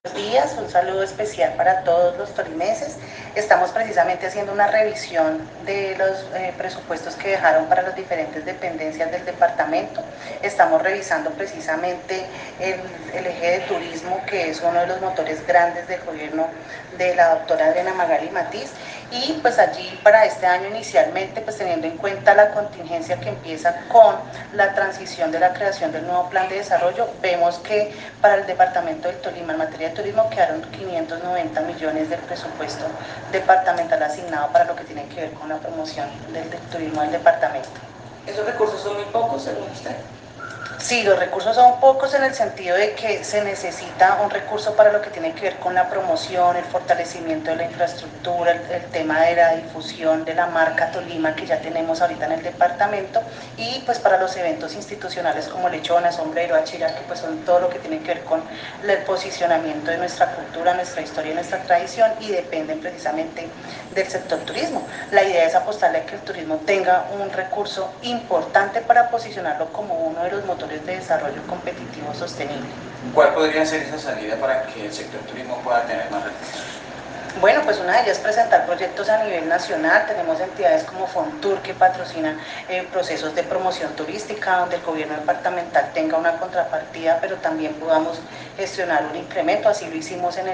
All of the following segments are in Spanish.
Buenos días, un saludo especial para todos los tolimenses. Estamos precisamente haciendo una revisión de los presupuestos que dejaron para las diferentes dependencias del departamento. Estamos revisando precisamente el eje de turismo, que es uno de los motores grandes del gobierno de la doctora Adriana Magali Matiz, y pues allí para este año inicialmente, pues teniendo en cuenta la contingencia que empieza con la transición de la creación del nuevo plan de desarrollo, vemos que para el departamento del Tolima en materia de turismo quedaron 590 millones del presupuesto departamental asignado para lo que tiene que ver con la promoción del turismo del departamento. ¿Esos recursos son muy pocos según usted? Sí, los recursos son pocos en el sentido de que se necesita un recurso para lo que tiene que ver con la promoción, el fortalecimiento de la infraestructura, el tema de la difusión de la marca Tolima que ya tenemos ahorita en el departamento, y pues para los eventos institucionales como Lechona, Sombrero, Achira, que pues son todo lo que tiene que ver con el posicionamiento de nuestra cultura, nuestra historia y nuestra tradición, y dependen precisamente del sector turismo. La idea es apostarle a que el turismo tenga un recurso importante para posicionarlo como uno de los motores de desarrollo competitivo sostenible. ¿Cuál podría ser esa salida para que el sector turismo pueda tener más recursos? Bueno, pues una de ellas es presentar proyectos a nivel nacional. Tenemos entidades como Fontur que patrocinan procesos de promoción turística, donde el gobierno departamental tenga una contrapartida, pero también podamos gestionar un incremento. Así lo hicimos en el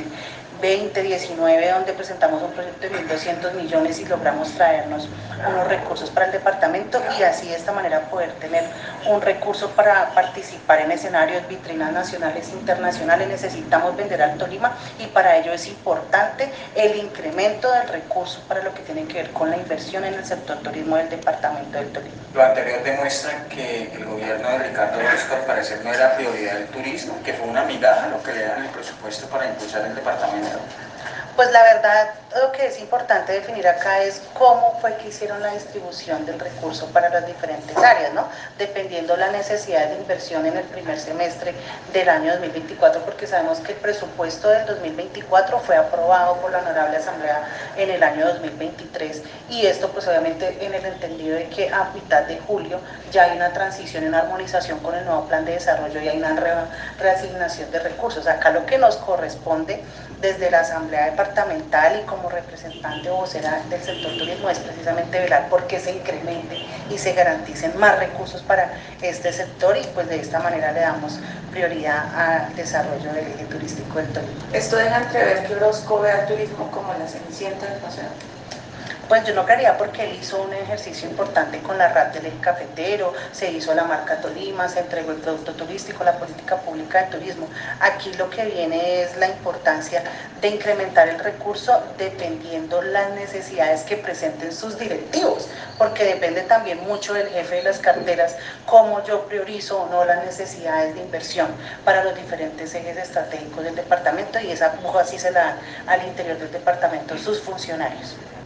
2020-19, donde presentamos un proyecto de 1.200 millones y logramos traernos unos recursos para el departamento, y así de esta manera poder tener un recurso para participar en escenarios, vitrinas nacionales e internacionales. Necesitamos vender al Tolima, y para ello es importante el incremento del recurso para lo que tiene que ver con la inversión en el sector turismo del departamento del Tolima. Lo anterior demuestra que el gobierno de Ricardo Orozco al parecer no era prioridad del turismo, que fue una migaja lo que le dan el presupuesto para impulsar el departamento. Pues la verdad, lo que es importante definir acá es cómo fue que hicieron la distribución del recurso para las diferentes áreas, ¿no? Dependiendo la necesidad de inversión en el primer semestre del año 2024, porque sabemos que el presupuesto del 2024 fue aprobado por la Honorable Asamblea en el año 2023, y esto pues obviamente en el entendido de que a mitad de julio ya hay una transición en armonización con el nuevo plan de desarrollo y hay una reasignación de recursos. Acá lo que nos corresponde desde la Asamblea Departamental y como representante o vocera del sector turismo es precisamente velar por que se incremente y se garanticen más recursos para este sector, y pues de esta manera le damos prioridad al desarrollo del eje turístico del Tolima. Esto deja entrever que Orozco ve al turismo como la cenicienta del paseo. Pues yo no quería, porque él hizo un ejercicio importante con la RAT del eje cafetero, se hizo la marca Tolima, se entregó el producto turístico, la política pública de turismo. Aquí lo que viene es la importancia de incrementar el recurso dependiendo las necesidades que presenten sus directivos, porque depende también mucho del jefe de las carteras cómo yo priorizo o no las necesidades de inversión para los diferentes ejes estratégicos del departamento, y esa puja sí se la dan al interior del departamento sus funcionarios.